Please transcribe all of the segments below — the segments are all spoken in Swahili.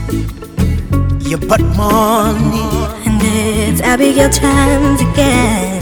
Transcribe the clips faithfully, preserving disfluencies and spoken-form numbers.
You put money, and it's Abigail times again.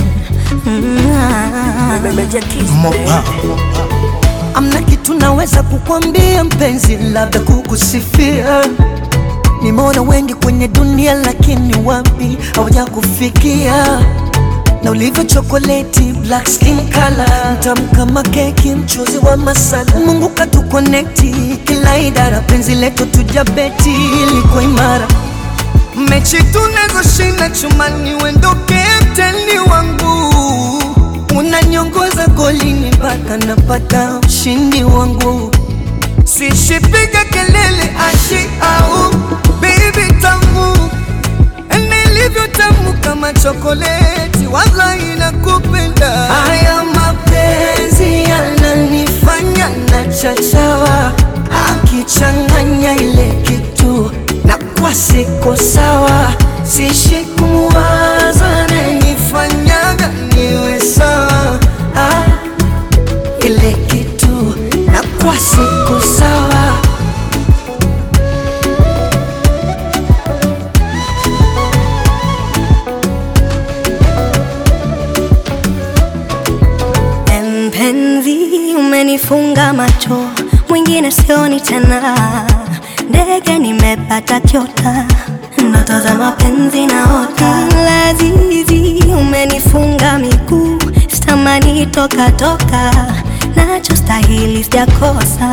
Mopa. Amna kitu naweza kukwambia mpenzi, labda kukusifia. Nimeona wengi kwenye dunia lakini wapi hawaja kufikia. Na ulivyo chokoleti, black skin color, mtamu kama keki, mchuzi wa masala. Mungu katu connecti, kila idara, penzi letu tujabeti, liko imara. Mechi tunazoshinda chumani, wendo kapteni wangu. Unaniongoza golini mpaka napata ushindi wangu. Sishipiga kelele ashi au baby tamu, nilivyo tamu kama chokoleti, wallahi nakupenda. Haya mapenzi yananifanya nachachawa, akichanganya ile kitu na kwa siko sawa. Sishi kumwaza nanifanyaga niwe sawa, ah, ile kitu na kwa siko sawa. Mpenzi umenifunga macho, mwingine sioni tena. Ndege nimepata kiota, ndoto za mapenzi naota. Lazizi umenifunga miguu, sitamani toka toka, nachostahili sijakosa.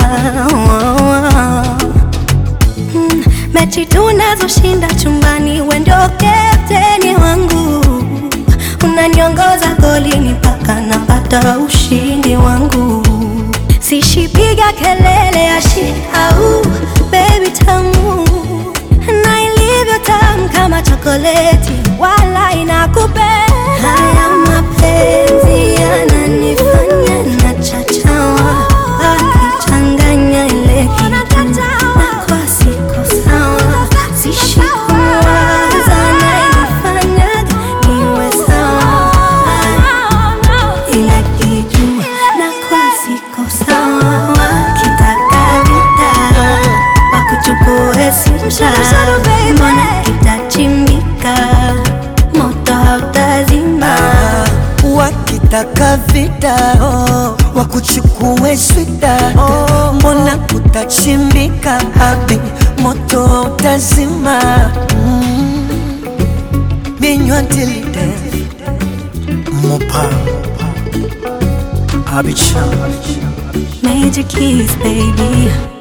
mm, Mechi tunazoshinda chumbani, wewe ndio kapteni wangu. Unaniongoza golini mpaka napata ushindi wangu. Sishipiga kelele ashi au baby tamu, na ilivyo tamu kama chokoleti, wala inakupenda. Haya mapenzi yananifanya nachachawa, akichanganya ile kitu na kwa siko sawa. Sishi kumwaza nanifanyaga niwe sawa, ile kitu na kwa siko sawa. Kitaka vita wakuchukue simsha, mbona kitachimbika moto hautazima. Wakitaka vita oh, wakuchukue swita oh, mbona kutachimbika habi moto utazima. mm. Binywa tilide Mopa Abichan Major keys, baby.